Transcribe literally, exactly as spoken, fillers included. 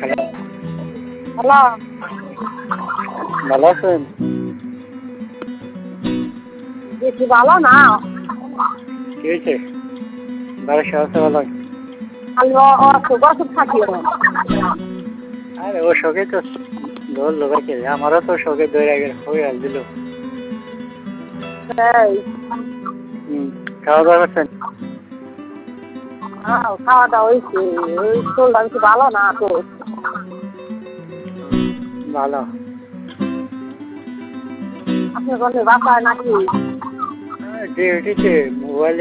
Hello, hello, ভালো আছেন? বেশি ভালো না। কি হয়েছে? বাড়ির সবাই আছে ভালো? খালি অসুখ অসুখ থাকিও। আরে ও শোকে তো ধরলো ভাইকে, আমারও তো শোকে ধরে গেল হয়ে আল দিল। এই হুম, খাওয়া দাওয়া করছেন? হ্যাঁ, খাওয়া দাওয়া হয়েছে। ওই শরীরটা বেশি ভালো না তো। ভালো। আপনি কোনো বাসায় নাকি? ডিউটিতে